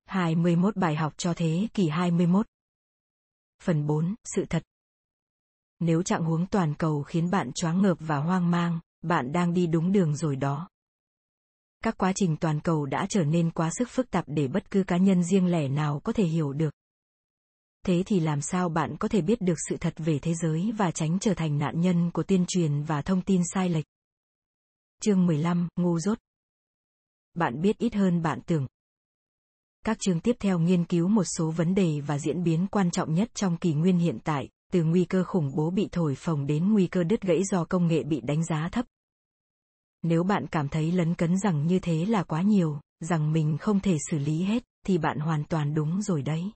21 bài học cho thế kỷ 21. Phần 4, sự thật. Nếu trạng huống toàn cầu khiến bạn choáng ngợp và hoang mang, bạn đang đi đúng đường rồi đó. Các quá trình toàn cầu đã trở nên quá sức phức tạp để bất cứ cá nhân riêng lẻ nào có thể hiểu được. Thế thì làm sao bạn có thể biết được sự thật về thế giới và tránh trở thành nạn nhân của tuyên truyền và thông tin sai lệch? Chương 15, ngu dốt. Bạn biết ít hơn bạn tưởng. Các chương tiếp theo nghiên cứu một số vấn đề và diễn biến quan trọng nhất trong kỷ nguyên hiện tại, từ nguy cơ khủng bố bị thổi phồng đến nguy cơ đứt gãy do công nghệ bị đánh giá thấp. Nếu bạn cảm thấy lấn cấn rằng như thế là quá nhiều, rằng mình không thể xử lý hết, thì bạn hoàn toàn đúng rồi đấy.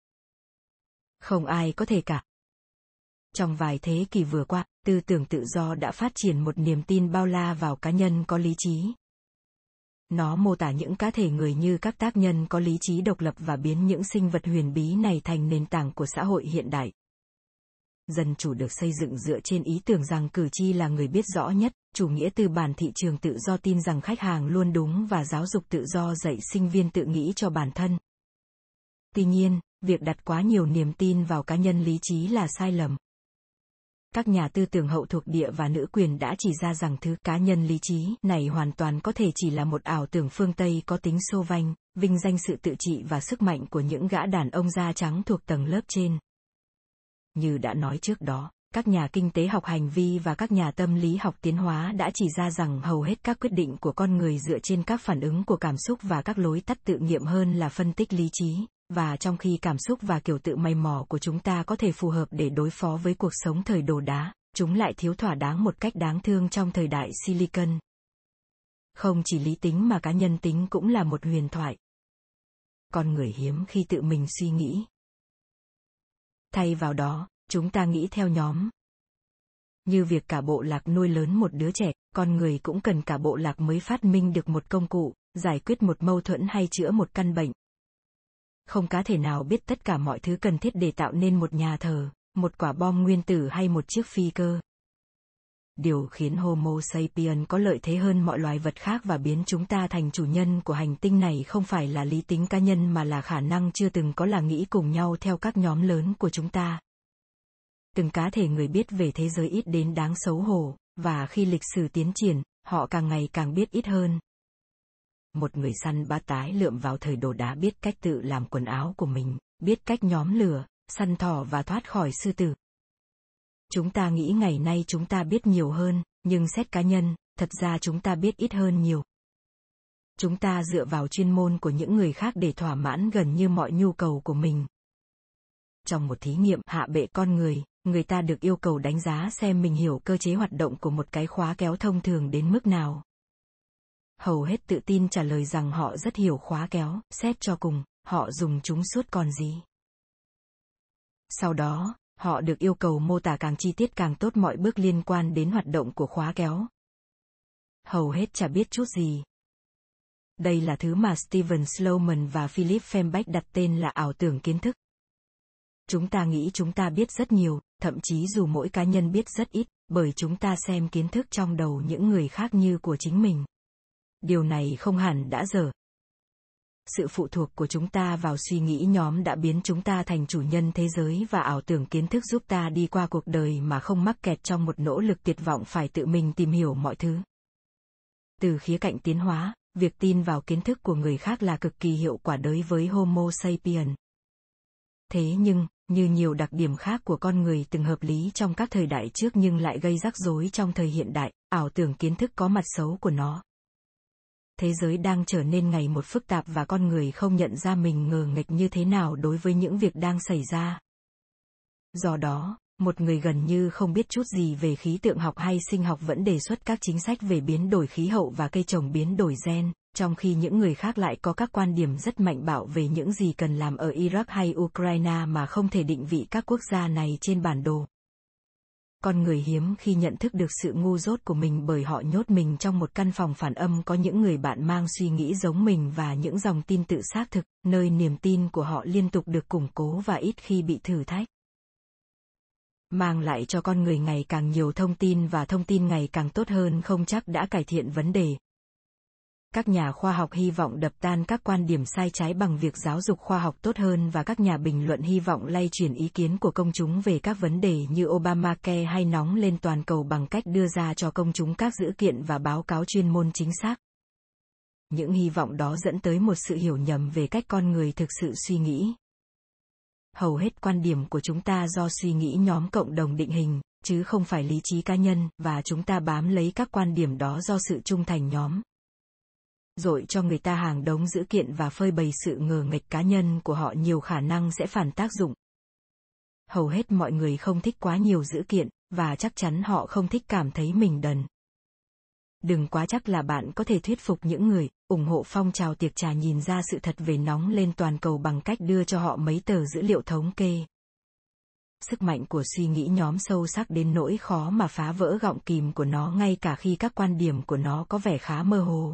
Không ai có thể cả. Trong vài thế kỷ vừa qua, tư tưởng tự do đã phát triển một niềm tin bao la vào cá nhân có lý trí. Nó mô tả những cá thể người như các tác nhân có lý trí độc lập và biến những sinh vật huyền bí này thành nền tảng của xã hội hiện đại. Dân chủ được xây dựng dựa trên ý tưởng rằng cử tri là người biết rõ nhất, chủ nghĩa tư bản thị trường tự do tin rằng khách hàng luôn đúng và giáo dục tự do dạy sinh viên tự nghĩ cho bản thân. Tuy nhiên, việc đặt quá nhiều niềm tin vào cá nhân lý trí là sai lầm. Các nhà tư tưởng hậu thuộc địa và nữ quyền đã chỉ ra rằng thứ cá nhân lý trí này hoàn toàn có thể chỉ là một ảo tưởng phương Tây có tính xô vanh, vinh danh sự tự trị và sức mạnh của những gã đàn ông da trắng thuộc tầng lớp trên. Như đã nói trước đó, các nhà kinh tế học hành vi và các nhà tâm lý học tiến hóa đã chỉ ra rằng hầu hết các quyết định của con người dựa trên các phản ứng của cảm xúc và các lối tắt tự nghiệm hơn là phân tích lý trí, và trong khi cảm xúc và kiểu tự mày mò của chúng ta có thể phù hợp để đối phó với cuộc sống thời đồ đá, chúng lại thiếu thỏa đáng một cách đáng thương trong thời đại Silicon. Không chỉ lý tính mà cá nhân tính cũng là một huyền thoại. Con người hiếm khi tự mình suy nghĩ. Thay vào đó, chúng ta nghĩ theo nhóm. Như việc cả bộ lạc nuôi lớn một đứa trẻ, con người cũng cần cả bộ lạc mới phát minh được một công cụ, giải quyết một mâu thuẫn hay chữa một căn bệnh. Không cá thể nào biết tất cả mọi thứ cần thiết để tạo nên một nhà thờ, một quả bom nguyên tử hay một chiếc phi cơ. Điều khiến Homo sapiens có lợi thế hơn mọi loài vật khác và biến chúng ta thành chủ nhân của hành tinh này không phải là lý tính cá nhân mà là khả năng chưa từng có là nghĩ cùng nhau theo các nhóm lớn của chúng ta. Từng cá thể người biết về thế giới ít đến đáng xấu hổ, và khi lịch sử tiến triển, họ càng ngày càng biết ít hơn. Một người săn bá tái lượm vào thời đồ đá biết cách tự làm quần áo của mình, biết cách nhóm lửa, săn thỏ và thoát khỏi sư tử. Chúng ta nghĩ ngày nay chúng ta biết nhiều hơn, nhưng xét cá nhân, thật ra chúng ta biết ít hơn nhiều. Chúng ta dựa vào chuyên môn của những người khác để thỏa mãn gần như mọi nhu cầu của mình. Trong một thí nghiệm hạ bệ con người, người ta được yêu cầu đánh giá xem mình hiểu cơ chế hoạt động của một cái khóa kéo thông thường đến mức nào. Hầu hết tự tin trả lời rằng họ rất hiểu khóa kéo, xét cho cùng, họ dùng chúng suốt còn gì. Sau đó, họ được yêu cầu mô tả càng chi tiết càng tốt mọi bước liên quan đến hoạt động của khóa kéo. Hầu hết chả biết chút gì. Đây là thứ mà Steven Sloman và Philip Fembach đặt tên là ảo tưởng kiến thức. Chúng ta nghĩ chúng ta biết rất nhiều, thậm chí dù mỗi cá nhân biết rất ít, bởi chúng ta xem kiến thức trong đầu những người khác như của chính mình. Điều này không hẳn đã dở. Sự phụ thuộc của chúng ta vào suy nghĩ nhóm đã biến chúng ta thành chủ nhân thế giới và ảo tưởng kiến thức giúp ta đi qua cuộc đời mà không mắc kẹt trong một nỗ lực tuyệt vọng phải tự mình tìm hiểu mọi thứ. Từ khía cạnh tiến hóa, việc tin vào kiến thức của người khác là cực kỳ hiệu quả đối với Homo sapiens. Thế nhưng, như nhiều đặc điểm khác của con người từng hợp lý trong các thời đại trước nhưng lại gây rắc rối trong thời hiện đại, ảo tưởng kiến thức có mặt xấu của nó. Thế giới đang trở nên ngày một phức tạp và con người không nhận ra mình ngờ nghệch như thế nào đối với những việc đang xảy ra. Do đó, một người gần như không biết chút gì về khí tượng học hay sinh học vẫn đề xuất các chính sách về biến đổi khí hậu và cây trồng biến đổi gen, trong khi những người khác lại có các quan điểm rất mạnh bạo về những gì cần làm ở Iraq hay Ukraine mà không thể định vị các quốc gia này trên bản đồ. Con người hiếm khi nhận thức được sự ngu dốt của mình bởi họ nhốt mình trong một căn phòng phản âm có những người bạn mang suy nghĩ giống mình và những dòng tin tự xác thực, nơi niềm tin của họ liên tục được củng cố và ít khi bị thử thách. Mang lại cho con người ngày càng nhiều thông tin và thông tin ngày càng tốt hơn không chắc đã cải thiện vấn đề. Các nhà khoa học hy vọng đập tan các quan điểm sai trái bằng việc giáo dục khoa học tốt hơn, và các nhà bình luận hy vọng lay chuyển ý kiến của công chúng về các vấn đề như Obamacare hay nóng lên toàn cầu bằng cách đưa ra cho công chúng các dữ kiện và báo cáo chuyên môn chính xác. Những hy vọng đó dẫn tới một sự hiểu nhầm về cách con người thực sự suy nghĩ. Hầu hết quan điểm của chúng ta do suy nghĩ nhóm cộng đồng định hình, chứ không phải lý trí cá nhân, và chúng ta bám lấy các quan điểm đó do sự trung thành nhóm. Dội cho người ta hàng đống dữ kiện và phơi bày sự ngờ nghệch cá nhân của họ nhiều khả năng sẽ phản tác dụng. Hầu hết mọi người không thích quá nhiều dữ kiện, và chắc chắn họ không thích cảm thấy mình đần. Đừng quá chắc là bạn có thể thuyết phục những người ủng hộ phong trào tiệc trà nhìn ra sự thật về nóng lên toàn cầu bằng cách đưa cho họ mấy tờ dữ liệu thống kê. Sức mạnh của suy nghĩ nhóm sâu sắc đến nỗi khó mà phá vỡ gọng kìm của nó ngay cả khi các quan điểm của nó có vẻ khá mơ hồ.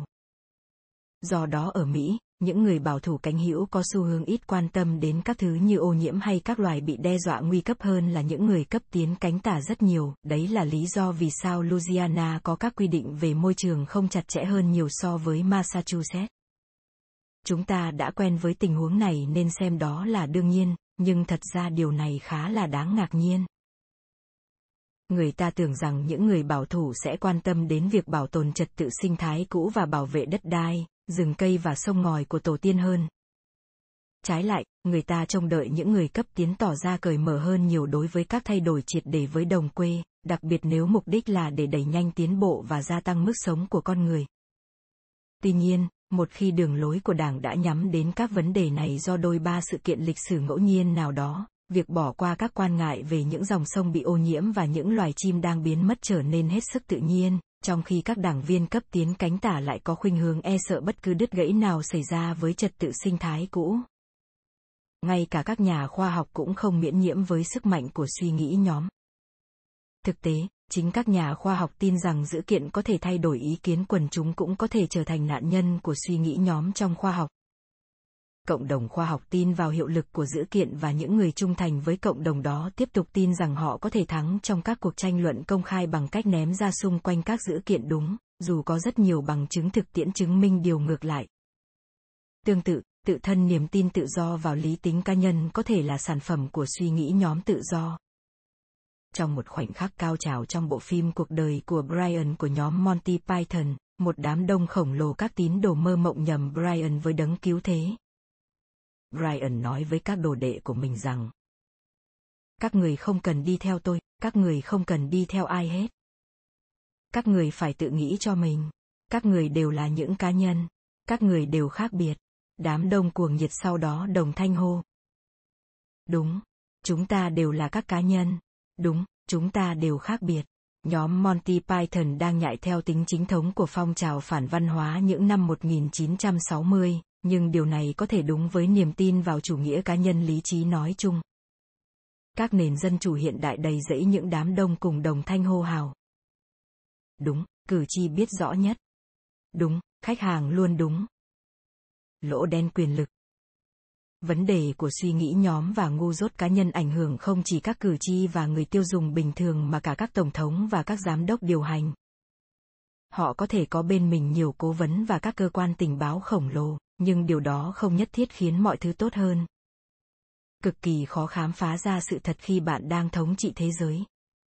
Do đó ở Mỹ, những người bảo thủ cánh hữu có xu hướng ít quan tâm đến các thứ như ô nhiễm hay các loài bị đe dọa nguy cấp hơn là những người cấp tiến cánh tả rất nhiều. Đấy là lý do vì sao Louisiana có các quy định về môi trường không chặt chẽ hơn nhiều so với Massachusetts. Chúng ta đã quen với tình huống này nên xem đó là đương nhiên, nhưng thật ra điều này khá là đáng ngạc nhiên. Người ta tưởng rằng những người bảo thủ sẽ quan tâm đến việc bảo tồn trật tự sinh thái cũ và bảo vệ đất đai, rừng cây và sông ngòi của tổ tiên hơn. Trái lại, người ta trông đợi những người cấp tiến tỏ ra cởi mở hơn nhiều đối với các thay đổi triệt để với đồng quê, đặc biệt nếu mục đích là để đẩy nhanh tiến bộ và gia tăng mức sống của con người. Tuy nhiên, một khi đường lối của Đảng đã nhắm đến các vấn đề này do đôi ba sự kiện lịch sử ngẫu nhiên nào đó, việc bỏ qua các quan ngại về những dòng sông bị ô nhiễm và những loài chim đang biến mất trở nên hết sức tự nhiên, trong khi các đảng viên cấp tiến cánh tả lại có khuynh hướng e sợ bất cứ đứt gãy nào xảy ra với trật tự sinh thái cũ. Ngay cả các nhà khoa học cũng không miễn nhiễm với sức mạnh của suy nghĩ nhóm. Thực tế, chính các nhà khoa học tin rằng dữ kiện có thể thay đổi ý kiến quần chúng cũng có thể trở thành nạn nhân của suy nghĩ nhóm trong khoa học. Cộng đồng khoa học tin vào hiệu lực của dữ kiện và những người trung thành với cộng đồng đó tiếp tục tin rằng họ có thể thắng trong các cuộc tranh luận công khai bằng cách ném ra xung quanh các dữ kiện đúng, dù có rất nhiều bằng chứng thực tiễn chứng minh điều ngược lại. Tương tự, tự thân niềm tin tự do vào lý tính cá nhân có thể là sản phẩm của suy nghĩ nhóm tự do. Trong một khoảnh khắc cao trào trong bộ phim Cuộc đời của Brian của nhóm Monty Python, một đám đông khổng lồ các tín đồ mơ mộng nhầm Brian với đấng cứu thế. Brian nói với các đồ đệ của mình rằng: các người không cần đi theo tôi, các người không cần đi theo ai hết. Các người phải tự nghĩ cho mình. Các người đều là những cá nhân. Các người đều khác biệt. Đám đông cuồng nhiệt sau đó đồng thanh hô: đúng, chúng ta đều là các cá nhân. Đúng, chúng ta đều khác biệt. Nhóm Monty Python đang nhại theo tính chính thống của phong trào phản văn hóa những năm 1960, nhưng điều này có thể đúng với niềm tin vào chủ nghĩa cá nhân lý trí nói chung. Các nền dân chủ hiện đại đầy rẫy những đám đông cùng đồng thanh hô hào: đúng, cử tri biết rõ nhất. Đúng, khách hàng luôn đúng. Lỗ đen quyền lực. Vấn đề của suy nghĩ nhóm và ngu dốt cá nhân ảnh hưởng không chỉ các cử tri và người tiêu dùng bình thường mà cả các tổng thống và các giám đốc điều hành. Họ có thể có bên mình nhiều cố vấn và các cơ quan tình báo khổng lồ, nhưng điều đó không nhất thiết khiến mọi thứ tốt hơn. Cực kỳ khó khám phá ra sự thật khi bạn đang thống trị thế giới.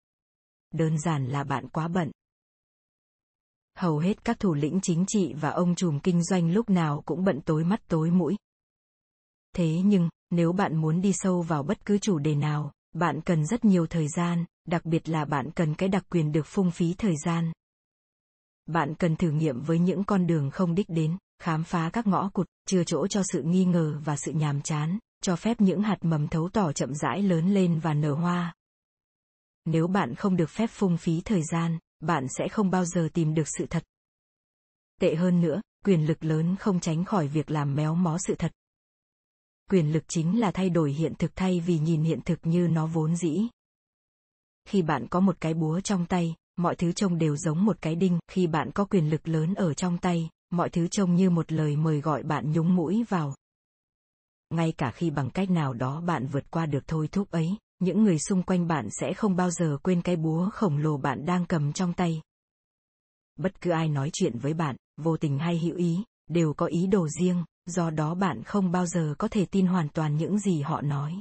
Đơn giản là bạn quá bận. Hầu hết các thủ lĩnh chính trị và ông trùm kinh doanh lúc nào cũng bận tối mắt tối mũi. Thế nhưng, nếu bạn muốn đi sâu vào bất cứ chủ đề nào, bạn cần rất nhiều thời gian, đặc biệt là bạn cần cái đặc quyền được phung phí thời gian. Bạn cần thử nghiệm với những con đường không đích đến, khám phá các ngõ cụt, chừa chỗ cho sự nghi ngờ và sự nhàm chán, cho phép những hạt mầm thấu tỏ chậm rãi lớn lên và nở hoa. Nếu bạn không được phép phung phí thời gian, bạn sẽ không bao giờ tìm được sự thật. Tệ hơn nữa, quyền lực lớn không tránh khỏi việc làm méo mó sự thật. Quyền lực chính là thay đổi hiện thực thay vì nhìn hiện thực như nó vốn dĩ. Khi bạn có một cái búa trong tay, mọi thứ trông đều giống một cái đinh. Khi bạn có quyền lực lớn ở trong tay, mọi thứ trông như một lời mời gọi bạn nhúng mũi vào. Ngay cả khi bằng cách nào đó bạn vượt qua được thôi thúc ấy, những người xung quanh bạn sẽ không bao giờ quên cái búa khổng lồ bạn đang cầm trong tay. Bất cứ ai nói chuyện với bạn, vô tình hay hữu ý, đều có ý đồ riêng, do đó bạn không bao giờ có thể tin hoàn toàn những gì họ nói.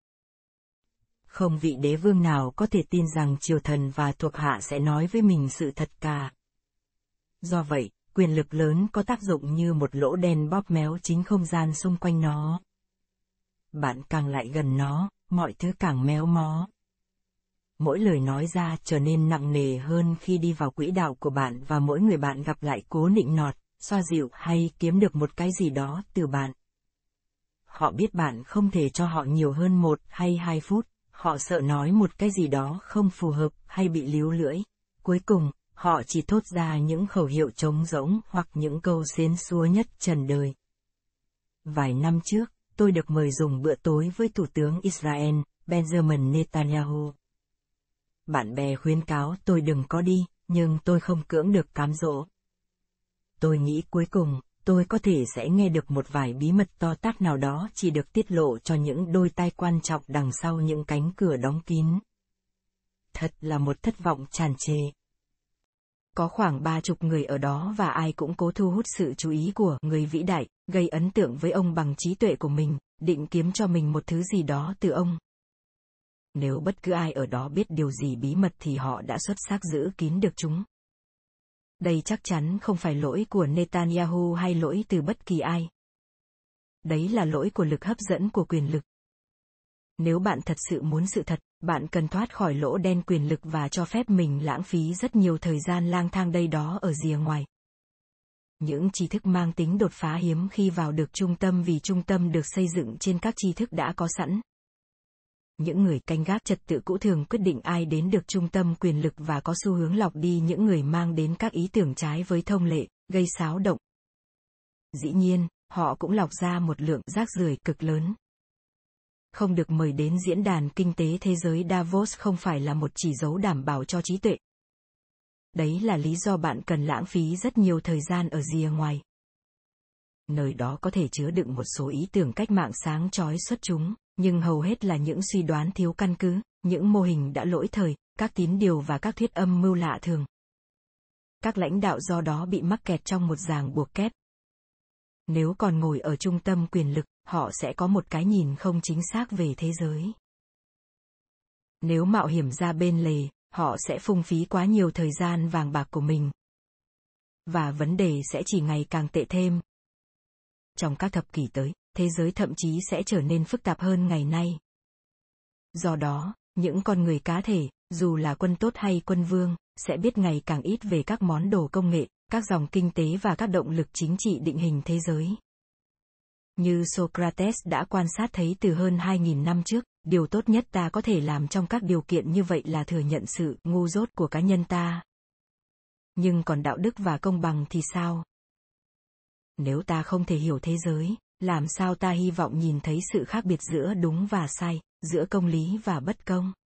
Không vị đế vương nào có thể tin rằng triều thần và thuộc hạ sẽ nói với mình sự thật cả. Do vậy, quyền lực lớn có tác dụng như một lỗ đen bóp méo chính không gian xung quanh nó. Bạn càng lại gần nó, mọi thứ càng méo mó. Mỗi lời nói ra trở nên nặng nề hơn khi đi vào quỹ đạo của bạn và mỗi người bạn gặp lại cố nịnh nọt, xoa dịu hay kiếm được một cái gì đó từ bạn. Họ biết bạn không thể cho họ nhiều hơn 1 hay 2 phút, họ sợ nói một cái gì đó không phù hợp hay bị líu lưỡi. Cuối cùng, họ chỉ thốt ra những khẩu hiệu trống rỗng hoặc những câu xến xúa nhất trần đời. Vài năm trước, tôi được mời dùng bữa tối với Thủ tướng Israel, Benjamin Netanyahu. Bạn bè khuyến cáo tôi đừng có đi, nhưng tôi không cưỡng được cám dỗ. Tôi nghĩ cuối cùng, tôi có thể sẽ nghe được một vài bí mật to tát nào đó chỉ được tiết lộ cho những đôi tai quan trọng đằng sau những cánh cửa đóng kín. Thật là một thất vọng tràn trề. Có khoảng 30 người ở đó và ai cũng cố thu hút sự chú ý của người vĩ đại, gây ấn tượng với ông bằng trí tuệ của mình, định kiếm cho mình một thứ gì đó từ ông. Nếu bất cứ ai ở đó biết điều gì bí mật thì họ đã xuất sắc giữ kín được chúng. Đây chắc chắn không phải lỗi của Netanyahu hay lỗi từ bất kỳ ai. Đấy là lỗi của lực hấp dẫn của quyền lực. Nếu bạn thật sự muốn sự thật, bạn cần thoát khỏi lỗ đen quyền lực và cho phép mình lãng phí rất nhiều thời gian lang thang đây đó ở rìa ngoài. Những tri thức mang tính đột phá hiếm khi vào được trung tâm vì trung tâm được xây dựng trên các tri thức đã có sẵn. Những người canh gác trật tự cũ thường quyết định ai đến được trung tâm quyền lực và có xu hướng lọc đi những người mang đến các ý tưởng trái với thông lệ, gây xáo động. Dĩ nhiên, họ cũng lọc ra một lượng rác rưởi cực lớn. Không được mời đến diễn đàn kinh tế thế giới Davos không phải là một chỉ dấu đảm bảo cho trí tuệ. Đấy là lý do bạn cần lãng phí rất nhiều thời gian ở rìa ngoài. Nơi đó có thể chứa đựng một số ý tưởng cách mạng sáng chói xuất chúng, nhưng hầu hết là những suy đoán thiếu căn cứ, những mô hình đã lỗi thời, các tín điều và các thuyết âm mưu lạ thường. Các lãnh đạo do đó bị mắc kẹt trong một ràng buộc kép. Nếu còn ngồi ở trung tâm quyền lực, họ sẽ có một cái nhìn không chính xác về thế giới. Nếu mạo hiểm ra bên lề, họ sẽ phung phí quá nhiều thời gian vàng bạc của mình. Và vấn đề sẽ chỉ ngày càng tệ thêm. Trong các thập kỷ tới, thế giới thậm chí sẽ trở nên phức tạp hơn ngày nay. Do đó, những con người cá thể, dù là quân tốt hay quân vương, sẽ biết ngày càng ít về các món đồ công nghệ, các dòng kinh tế và các động lực chính trị định hình thế giới. Như Socrates đã quan sát thấy từ hơn 2.000 năm trước, điều tốt nhất ta có thể làm trong các điều kiện như vậy là thừa nhận sự ngu dốt của cá nhân ta. Nhưng còn đạo đức và công bằng thì sao? Nếu ta không thể hiểu thế giới, làm sao ta hy vọng nhìn thấy sự khác biệt giữa đúng và sai, giữa công lý và bất công?